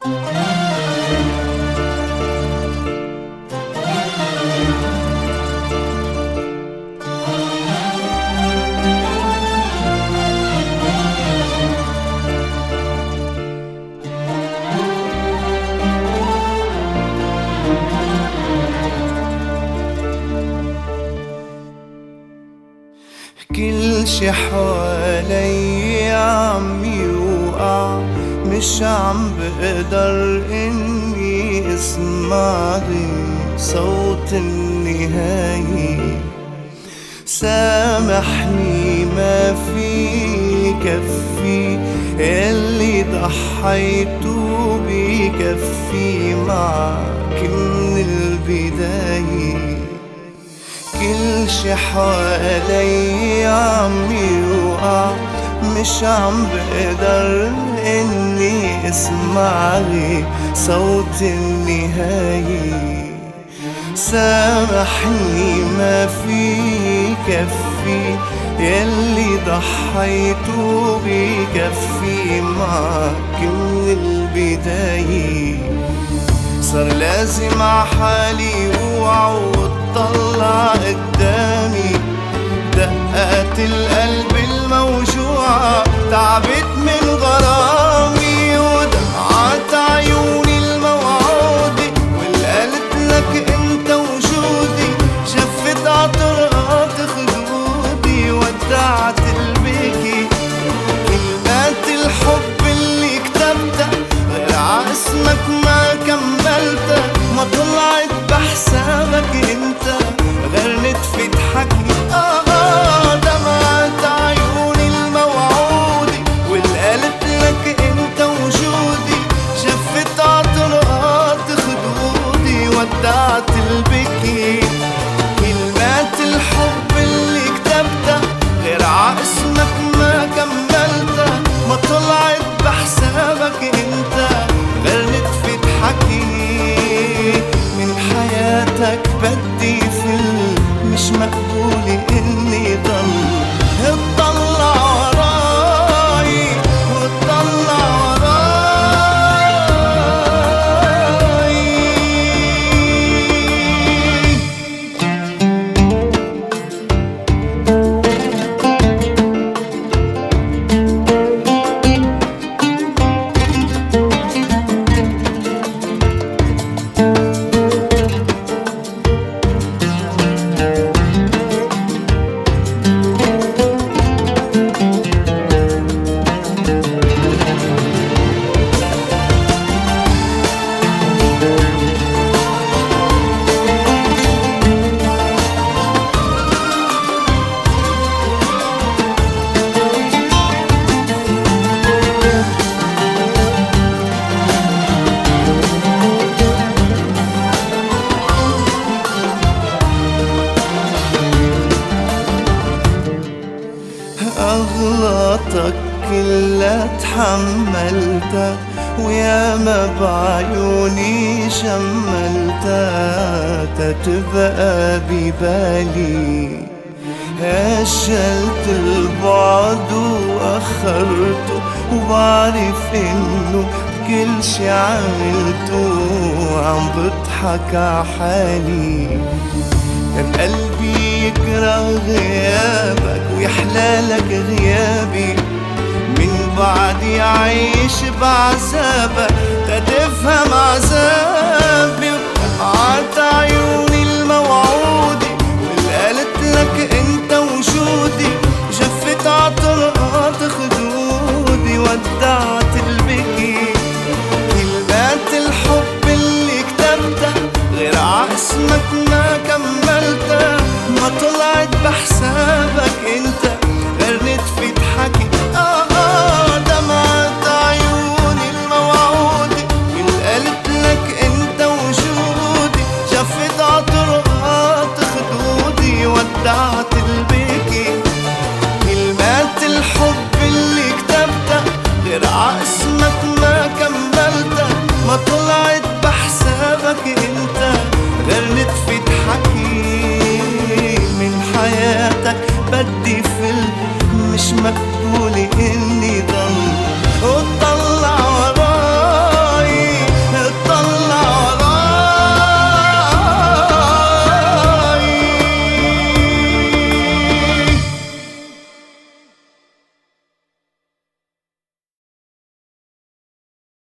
كل شي حوالي عم يوقع، مش عم بقدر اني اسمع صوت النهاية. سامحني ما في كفي اللي ضحيته بكفي معك من البداية. كل شي حوالي عم يوقع، مش عم بقدر اني اسمع صوت النهاية. سامحني ما في كفي يلي ضحيته بكفي معك من البداية. صار لازم عحالي اوعى واتطلع قدامي، دقات القلب الموجوعة تعبت من غرامي، ودمعات عيوني الموعودة والقلت لك انت وجودي، شفت عطرقات خدودي ودعت البكي. كلمات الحب اللي كتبتها غير عاسمك ما كملتها، ما طلعت بحسابك انت غير نتفة حكي. دمعت عيوني الموعودة والقلت لك انت وجودي، شفت عطرقات خدودي ودعت البكي. كلمات الحب اللي كتبتها غير عاسمك ما كملتها، ما طلعت بحسابك انت غير نتفة حكي. من حياتك بدي فيلم مش مقبول اني اطلع وراي واطلع أغلاطك كلها تحملتها، وياما بعيوني شملتها تتبقى ببالي. هشلت البعد وأخرته، وبعرف إنه كل شي عملته عم بضحك عحالي. كان قلبي يكره غيابك ويحلالك غيابي، من بعد يعيش بعذابك